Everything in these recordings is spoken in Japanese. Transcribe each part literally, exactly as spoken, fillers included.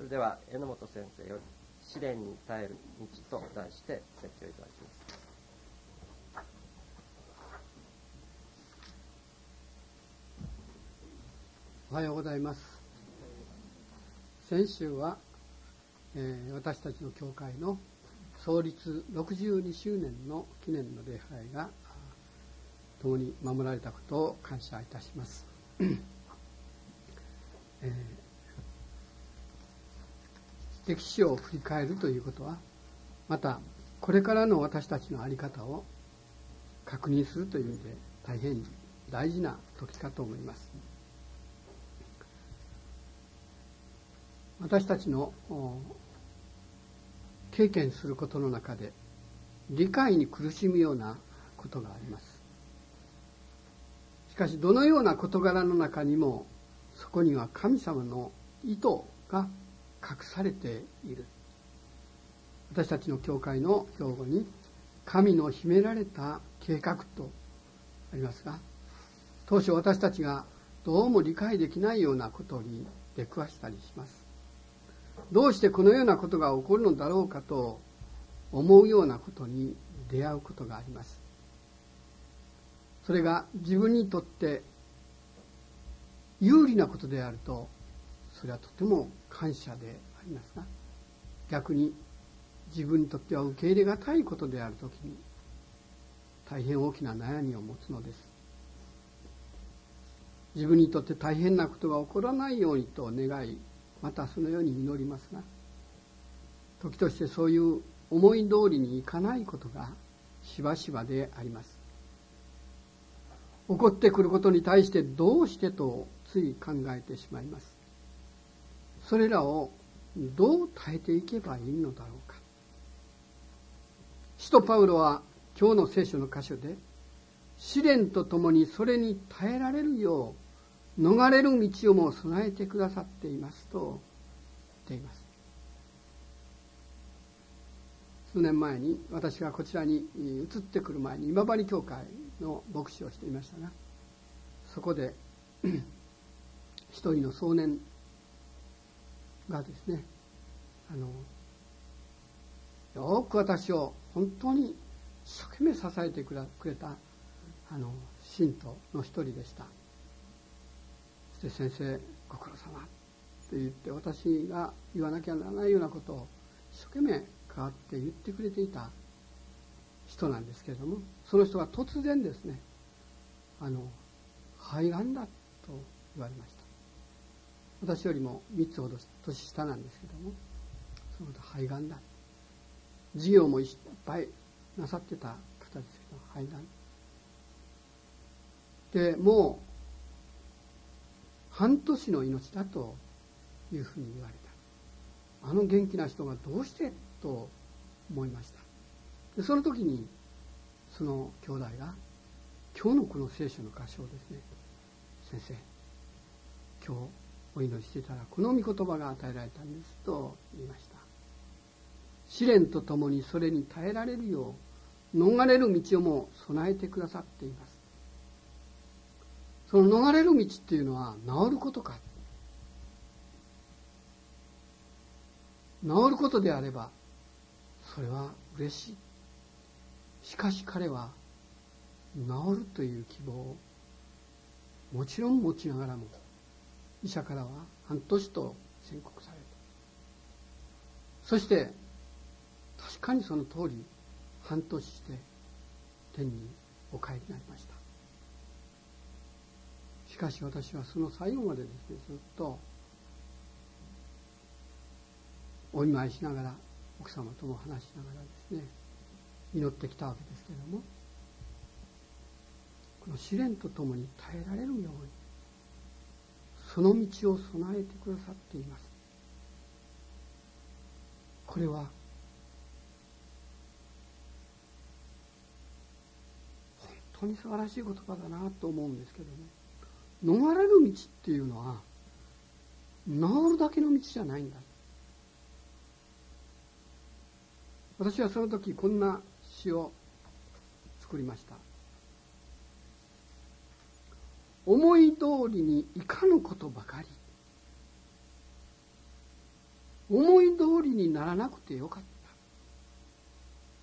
それでは榎本先生より試練に耐える道と題して説教いただきます。 おはようございます。先週は、えー、私たちの教会の創立ろくじゅうにしゅうねんの記念の礼拝が共に守られたことを感謝いたします、えー、歴史を振り返るということは、またこれからの私たちの在り方を確認するという意味で大変大事な時かと思います。私たちの経験することの中で理解に苦しむようなことがあります。しかしどのような事柄の中にもそこには神様の意図が隠されている。私たちの教会の標語に神の秘められた計画とありますが、当初私たちがどうも理解できないようなことに出くわしたりします。どうしてこのようなことが起こるのだろうかと思うようなことに出会うことがあります。それが自分にとって有利なことであると、それはとても感謝でありますが、逆に自分にとっては受け入れがたいことであるときに大変大きな悩みを持つのです。自分にとって大変なことが起こらないようにと願い、またそのように祈りますが、時としてそういう思い通りにいかないことがしばしばであります。起こってくることに対してどうしてとつい考えてしまいます。それらをどう耐えていけばいいのだろうか。使徒パウロは今日の聖書の箇所で、試練とともにそれに耐えられるよう逃れる道をも備えてくださっていますと言っています。数年前に私がこちらに移ってくる前に今治教会の牧師をしていましたが、そこで一人の少年がですね、あのよく私を本当に一生懸命支えてくれたあの信徒の一人でした。そして先生ご苦労様と言って、私が言わなきゃならないようなことを一生懸命代わって言ってくれていた人なんですけれども、その人が突然ですね、あの肺がんだと言われました。私よりもみっつほど年下なんですけども、そのこと肺がんだ、事業もいっぱいなさってた方ですけど、肺がんでもう半年の命だというふうに言われた。あの元気な人がどうしてと思いました。でその時にその兄弟が今日のこの聖書の箇所をですね、先生今日お祈りしていたらこの御言葉が与えられたんですと言いました。試練とともにそれに耐えられるよう逃れる道をも備えてくださっています。その逃れる道っていうのは治ることか。治ることであればそれは嬉しい。しかし彼は治るという希望をもちろん持ちながらも、医者からは半年と宣告された。そして確かにその通り半年して天にお帰りになりました。しかし私はその最後までですね、ずっとお見舞いしながら、奥様とも話しながらですね、祈ってきたわけですけれども、この試練とともに耐えられるようにその道を備えてくださっています。これは本当に素晴らしい言葉だなと思うんですけどね、逃れる道っていうのは治るだけの道じゃないんだ。私はその時こんな詩を作りました。思い通りにいかぬことばかり、 思い通りにならなくてよかった。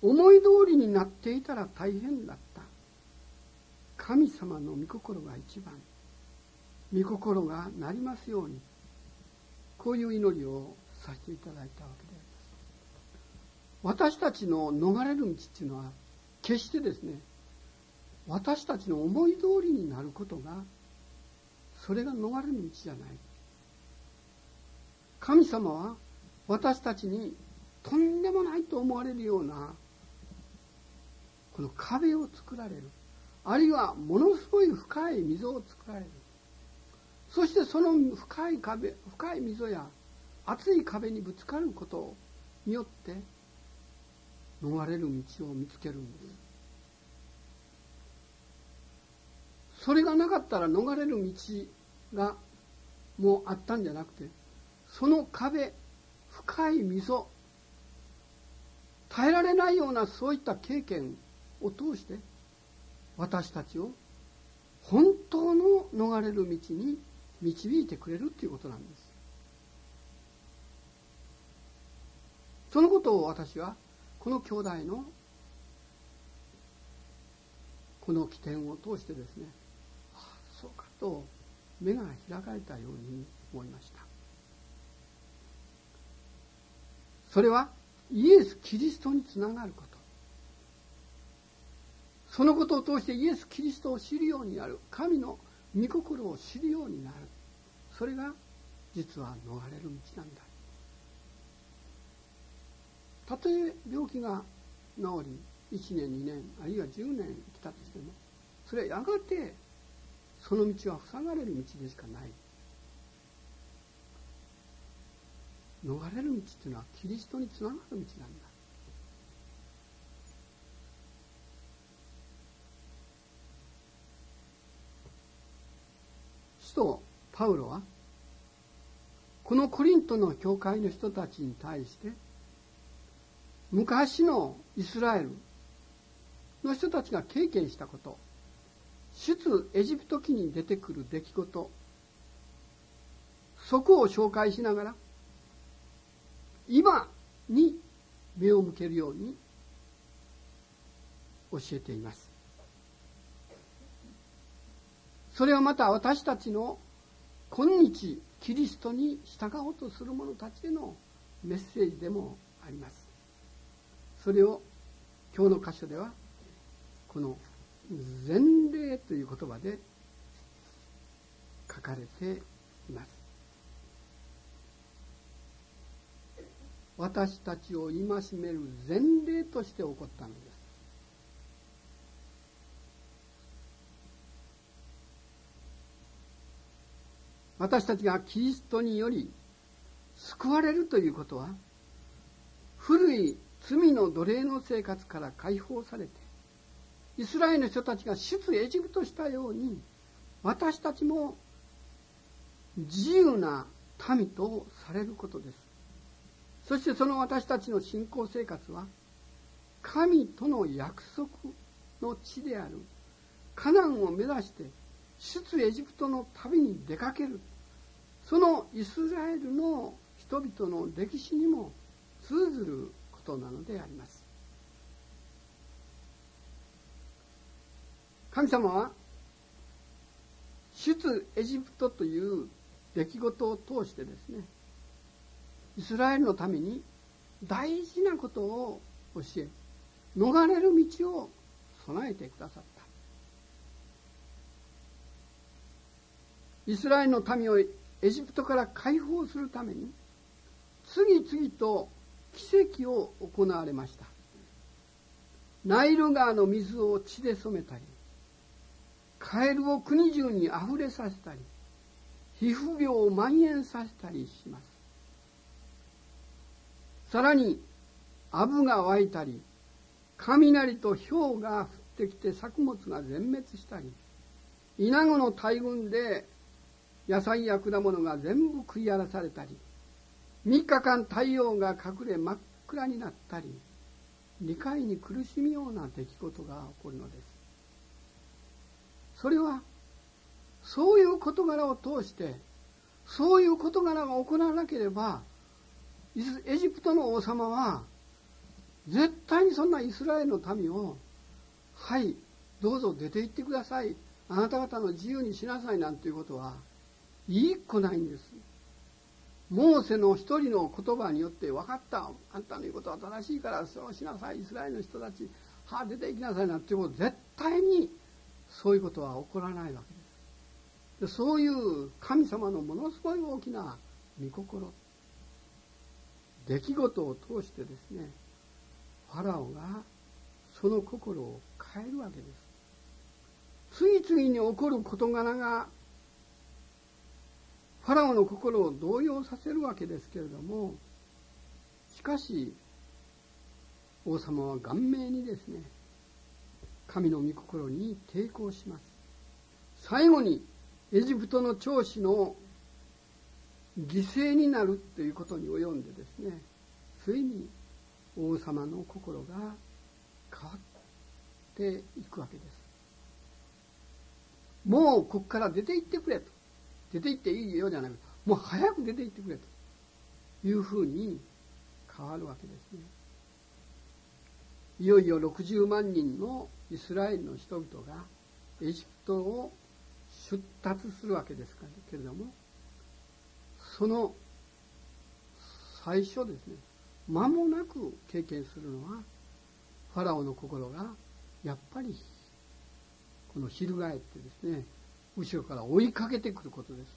思い通りになっていたら大変だった。神様の御心が一番。御心がなりますように。こういう祈りをさせていただいたわけであります。私たちの逃れる道っていうのは、決してですね、私たちの思い通りになることが、それが逃れる道じゃない。神様は私たちにとんでもないと思われるようなこの壁を作られる。あるいはものすごい深い溝を作られる。そしてその深い壁、深い溝や厚い壁にぶつかることによって逃れる道を見つけるんです。それがなかったら逃れる道がもうあったんじゃなくて、その壁、深い溝、耐えられないようなそういった経験を通して私たちを本当の逃れる道に導いてくれるということなんです。そのことを私はこの兄弟のこの起点を通してですね、ああそうかと目が開かれたように思いました。それはイエス・キリストにつながること。そのことを通してイエス・キリストを知るようになる。神の御心を知るようになる。それが実は逃れる道なんだ。たとえ病気が治りいちねんにねんあるいはじゅうねん来たとしても、それはやがてその道は塞がれる道でしかない。逃れる道っていうのはキリストにつながる道なんだ。使徒パウロはこのコリントの教会の人たちに対して昔のイスラエルの人たちが経験したこと、出エジプト記に出てくる出来事、そこを紹介しながら今に目を向けるように教えています。それはまた私たちの今日キリストに従おうとする者たちへのメッセージでもあります。それを今日の箇所ではこの前例という言葉で書かれています。私たちを戒める前例として起こったのです。私たちがキリストにより救われるということは、古い罪の奴隷の生活から解放されて、イスラエルの人たちが出エジプトしたように、私たちも自由な民とされることです。そしてその私たちの信仰生活は、神との約束の地であるカナンを目指して出エジプトの旅に出かける、そのイスラエルの人々の歴史にも通ずることなのであります。神様は出エジプトという出来事を通してですね、イスラエルのために大事なことを教え、逃れる道を備えてくださった。イスラエルの民をエジプトから解放するために次々と奇跡を行われました。ナイル川の水を血で染めたり、カエルを国中にあふれさせたり、皮膚病を蔓延させたりします。さらにアブが湧いたり、雷と雹が降ってきて作物が全滅したり、イナゴの大群で野菜や果物が全部食い荒らされたり、三日間太陽が隠れ真っ暗になったり、理解に苦しむような出来事が起こるのです。それはそういう事柄を通して、そういう事柄が行わなければエジプトの王様は絶対にそんなイスラエルの民を、はいどうぞ出て行ってください、あなた方の自由にしなさいなんていうことは一個ないんです。モーセの一人の言葉によって、分かった、あんたの言うことは正しいからそうしなさい、イスラエルの人たちはあ出て行きなさいなんていうこと、絶対にそういうことは起こらないわけです。でそういう神様のものすごい大きな御心、出来事を通してですね、ファラオがその心を変えるわけです。次々に起こる事柄がファラオの心を動揺させるわけですけれども、しかし王様は顔面にですね、神の御心に抵抗します。最後にエジプトの長子の犠牲になるということに及んでですね、ついに王様の心が変わっていくわけです。もうここから出て行ってくれと、出て行っていいよじゃなくて、もう早く出て行ってくれというふうに変わるわけですね。いよいよろくじゅうまんにんのイスラエルの人々がエジプトを出立するわけですけれども、その最初ですね、間もなく経験するのは、ファラオの心がやっぱりこの翻ってですね、後ろから追いかけてくることです。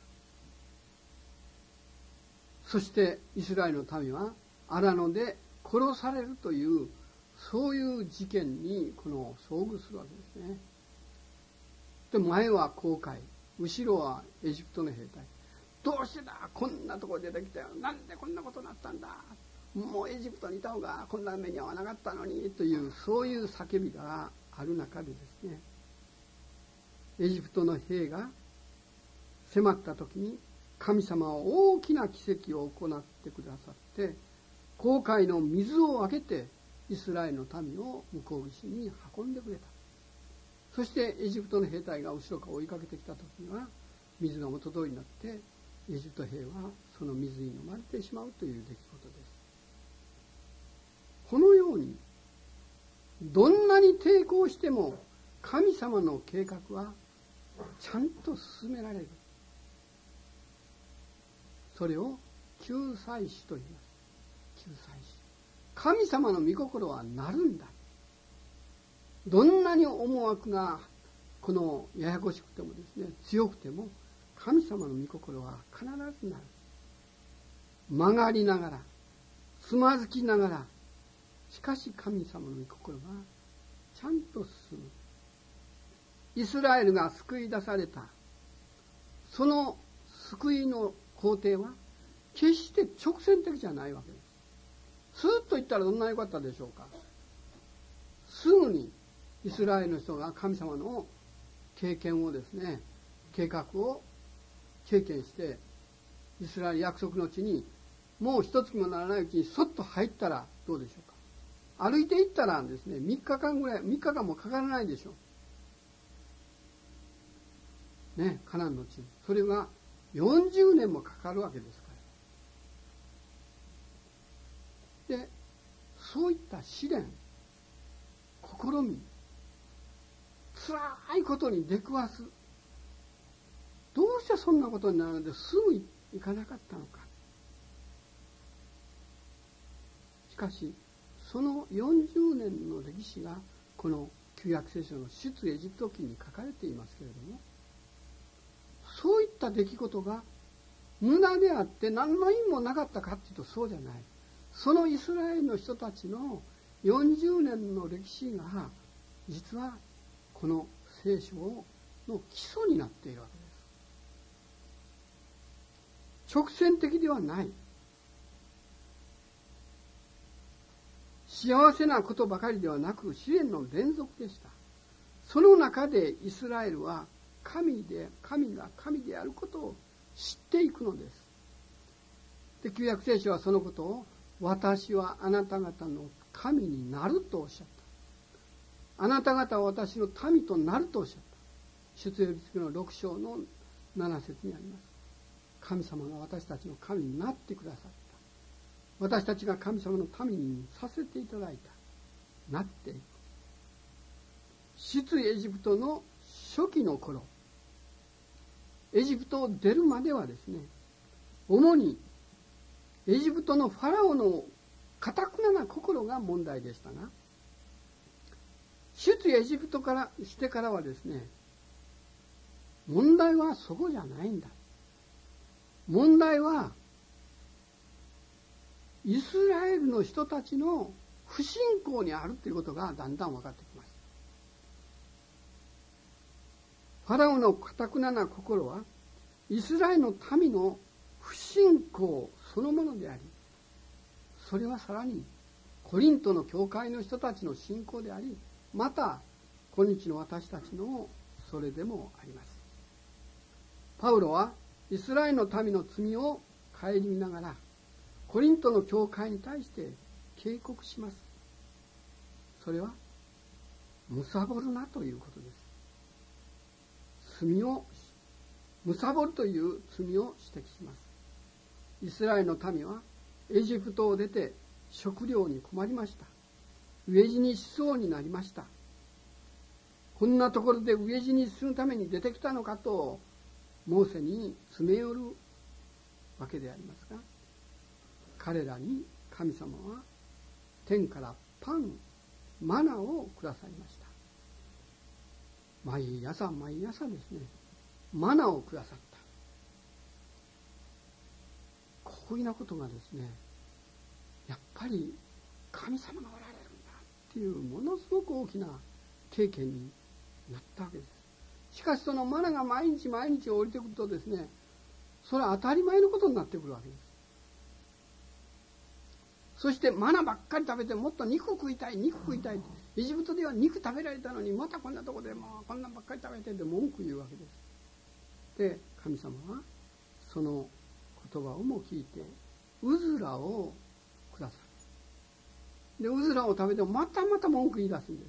そしてイスラエルの民は荒野で殺されるという、そういう事件にこの遭遇するわけですね。で、前は航海、後ろはエジプトの兵隊。どうしてだ、こんなところ出てきたよ、なんでこんなことになったんだ、もうエジプトにいた方がこんな目に遭わなかったのにという、そういう叫びがある中でですね、エジプトの兵が迫った時に、神様は大きな奇跡を行ってくださって、紅海の水を分けてイスラエルの民を向こう岸に運んでくれた。そしてエジプトの兵隊が後ろから追いかけてきた時には、水が元通りになってエジプト兵はその水に飲まれてしまうという出来事です。このようにどんなに抵抗しても神様の計画はちゃんと進められる。それを救済主と言います。救済主。神様の御心はなるんだ。どんなに思惑がこのややこしくてもですね、強くても、神様の御心は必ずなる。曲がりながら、つまずきながら、しかし神様の御心はちゃんと進む。イスラエルが救い出された、その救いの工程は決して直線的じゃないわけです。スーッと言ったらどんなに良かったでしょうか。すぐにイスラエルの人が神様の経験をですね、計画を経験して、イスラエル約束の地にもう一月もならないうちにそっと入ったらどうでしょうか。歩いていったらですね、みっかかんぐらい、みっかかんもかからないでしょう。ね、カナンの地に。それがよんじゅうねんもかかるわけですから。で、そういった試練、試み、辛いことに出くわす。どうしてそんなことになるのですぐ行かなかったのか。しかし、そのよんじゅうねんの歴史がこの旧約聖書の出エジプト記に書かれていますけれども、そういった出来事が無駄であって何の意味もなかったかというとそうじゃない。そのイスラエルの人たちのよんじゅうねんの歴史が実はこの聖書の基礎になっているわけです。直線的ではない。幸せなことばかりではなく試練の連続でした。その中でイスラエルは神で、神が神であることを知っていくのです。で、旧約聖書はそのことを、私はあなた方の神になるとおっしゃった。あなた方は私の民となるとおっしゃった。出エジプト記のろく章のなな節にあります。神様が私たちの神になってくださった。 私たちが神様の民にさせていただいた、なっていく。出エジプトの初期の頃、エジプトを出るまではですね、主にエジプトのファラオの堅くなな心が問題でしたが、出エジプトからしてからはですね、問題はそこじゃないんだ。問題はイスラエルの人たちの不信仰にあるということがだんだん分かってきます。ファラオの堅くなな心はイスラエルの民の不信仰そのものであり、それはさらにコリントの教会の人たちの信仰であり、また今日の私たちのそれでもあります。パウロはイスラエルの民の罪を顧みながらコリントの教会に対して警告します。それは貪るなということです。罪を貪るという罪を指摘します。イスラエルの民はエジプトを出て食料に困りました。飢え死にしそうになりました。こんなところで飢え死にするために出てきたのかとモーセに詰め寄るわけでありますが、彼らに神様は天からパン、マナをくださいました。毎朝毎朝ですね、マナをくださった。こういうようなことがですね、やっぱり神様がおられるんだっていうものすごく大きな経験になったわけです。しかしそのマナが毎日毎日降りてくるとですね、それは当たり前のことになってくるわけです。そしてマナばっかり食べてもっと肉食いたい肉食いたい、エジプトでは肉食べられたのにまたこんなとこでもうこんなんばっかり食べてって文句言うわけです。で神様はその言葉をも聞いてウズラをくださる。でウズラを食べてもまたまた文句言い出すんです。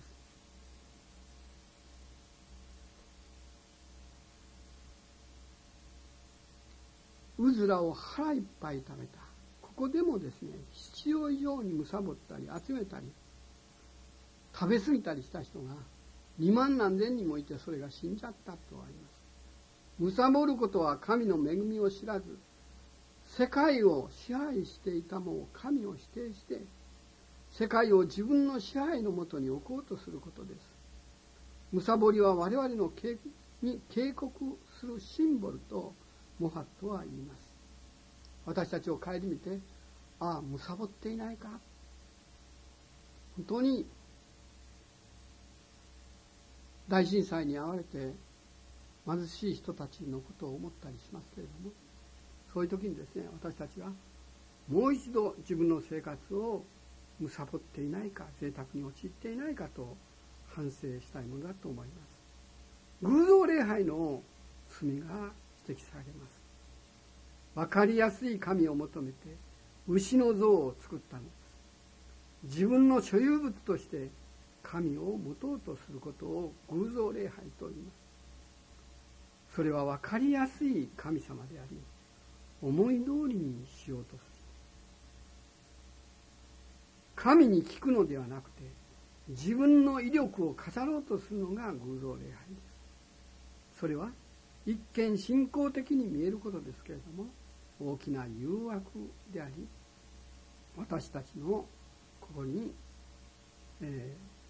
ウズラを腹いっぱい食べた。ここでもですね、必要以上に貪ったり集めたり食べ過ぎたりした人がにまん何千人もいて、それが死んじゃったとあります。貪ることは神の恵みを知らず、世界を支配していたもを神を否定して世界を自分の支配のもとに置こうとすることです。貪りは我々の警に警告するシンボルとモハットは言います。私たちを顧みて、ああ貪っていないか、本当に大震災に遭われて貧しい人たちのことを思ったりしますけれども、そういう時にですね、私たちはもう一度自分の生活を貪っていないか、贅沢に陥っていないかと反省したいものだと思います。偶像礼拝の罪が指摘されます。分かりやすい神を求めて牛の像を作ったのです。自分の所有物として神を持とうとすることを偶像礼拝と言います。それは分かりやすい神様であり、思い通りにしようとする。神に聞くのではなくて、自分の威力を飾ろうとするのが偶像礼拝です。それは一見信仰的に見えることですけれども、大きな誘惑であり、私たちの心に、え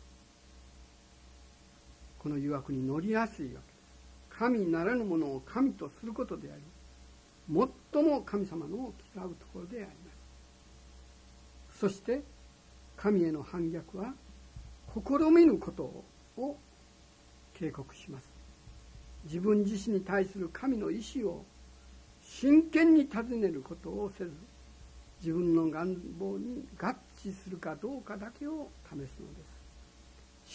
ー、この誘惑に乗りやすいわけです。神ならぬものを神とすることであり、最も神様の嫌うところであります。そして神への反逆は試みぬことを警告します。自分自身に対する神の意志を真剣に尋ねることをせず、自分の願望に合致するかどうかだけを試すのです。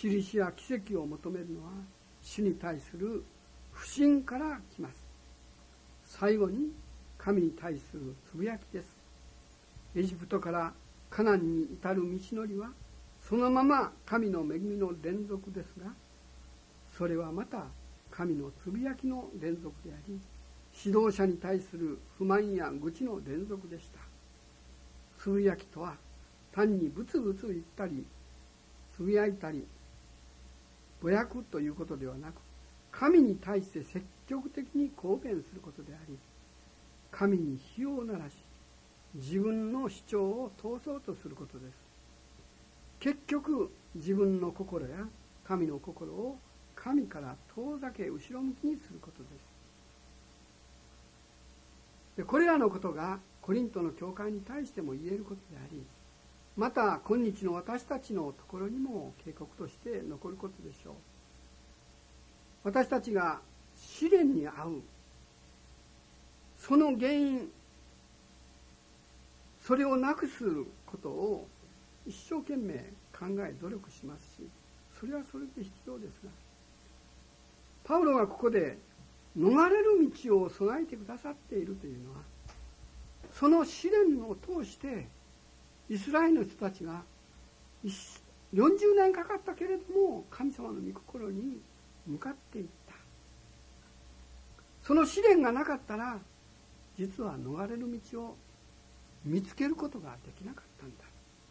印や奇跡を求めるのは主に対する不信から来ます。最後に神に対するつぶやきです。エジプトからカナンに至る道のりはそのまま神の恵みの連続ですが、それはまた神のつぶやきの連続であり、指導者に対する不満や愚痴の連続でした。 つぶやきとは単にブツブツ言ったりつぶやいたりぼやくということではなく、神に対して積極的に抗弁することであり、神に火を鳴らし自分の主張を通そうとすることです。結局自分の心や神の心を神から遠ざけ後ろ向きにすることです。でこれらのことがコリントの教会に対しても言えることであり、また今日の私たちのところにも警告として残ることでしょう。私たちが試練に遭うその原因、それをなくすことを一生懸命考え努力しますし、それはそれで必要ですが、パウロがここで逃れる道を備えてくださっているというのは、その試練を通してイスラエルの人たちがよんじゅうねんかかったけれども神様の御心に向かっていった。その試練がなかったら実は逃れる道を見つけることができなかったんだ。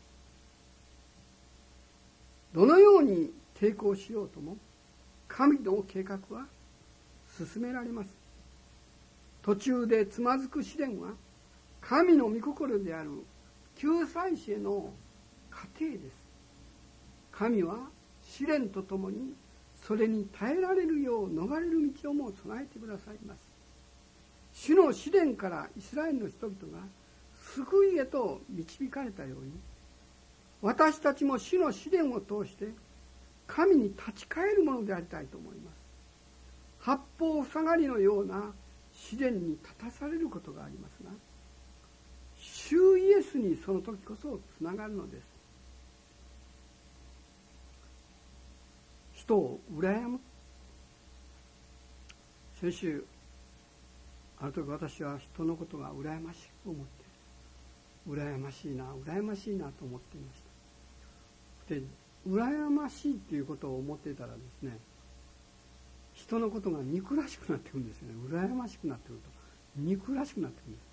どのように抵抗しようとも神の計画は進められます。途中でつまずく試練は神の御心である救済主への過程です。神は試練とともにそれに耐えられるよう逃れる道をも備えてくださいます。主の試練からイスラエルの人々が救いへと導かれたように、私たちも主の試練を通して神に立ち返るものでありたいと思います。八方塞がりのような試練に立たされることがありますが、主イエスにその時こそつながるのです。人を羨む。先週ある時私は人のことが羨ましく思って、羨ましいな羨ましいなと思っていました。で羨ましいっていうことを思っていたらですね、人のことが憎らしくなってくるんですよね。羨ましくなってくると憎らしくなってくるんです。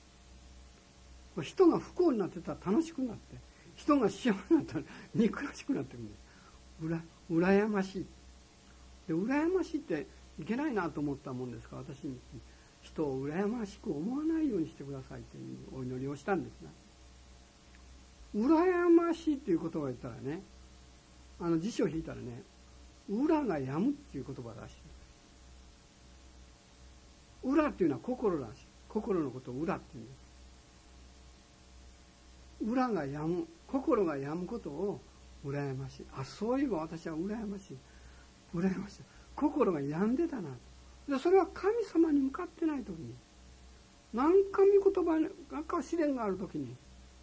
人が不幸になってたら楽しくなって、人が幸せになったら憎らしくなってくるんです。うら羨ましいで、羨ましいっていけないなと思ったもんですから、私に人を羨ましく思わないようにしてくださいというお祈りをしたんですが、羨ましいっていう言葉を言ったらね、あの辞書を引いたらね、裏がやむっていう言葉らしい。裏っていうのは心らしい。心のことを裏っていう。裏がやむ、心がやむことを羨ましい。あ、そういえば私は羨ましい。羨ましい。心が病んでたな。で、それは神様に向かってないときに、何か御言葉、何か試練があるときに、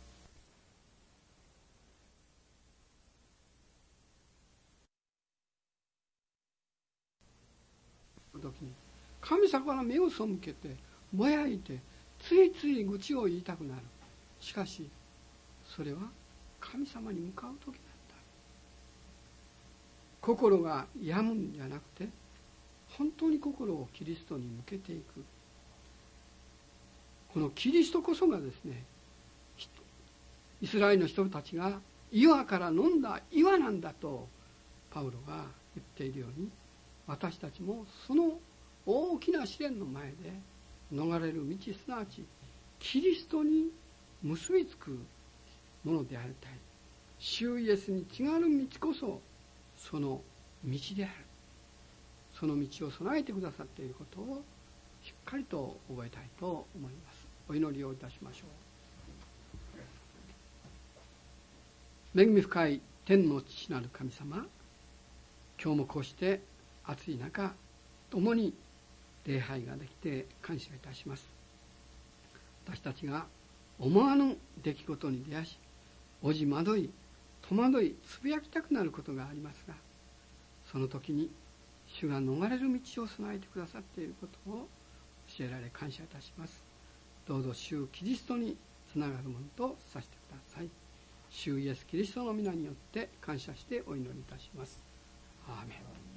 時に神様から目を背けてぼやいてついつい愚痴を言いたくなる。しかしそれは神様に向かう時だった。心が病むんじゃなくて、本当に心をキリストに向けていく。このキリストこそがですね、イスラエルの人たちが岩から飲んだ岩なんだとパウロが言っているように、私たちもその大きな試練の前で逃れる道、すなわちキリストに結びつくものでありたい。主イエスに違う道こそその道である。その道を備えてくださっていることをしっかりと覚えたいと思います。お祈りをいたしましょう。恵み深い天の父なる神様、今日もこうして暑い中共に礼拝ができて感謝いたします。私たちが思わぬ出来事に出会し、おじ惑い戸惑いつぶやきたくなることがありますが、その時に主が逃れる道を備えてくださっていることを教えられ感謝いたします。どうぞ主キリストにつながるものとさせてください。主イエスキリストの皆によって感謝してお祈りいたします。アーメン。